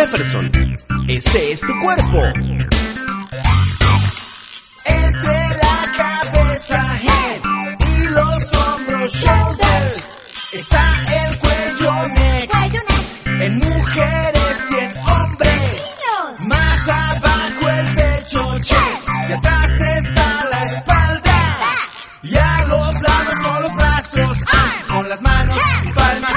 Jefferson, este es tu cuerpo. Entre la cabeza, head, y los hombros, shoulders, está el cuello, neck, en mujeres y en hombres. Más abajo el pecho, chest, y atrás está la espalda. Y a los lados son los brazos, con las manos y palmas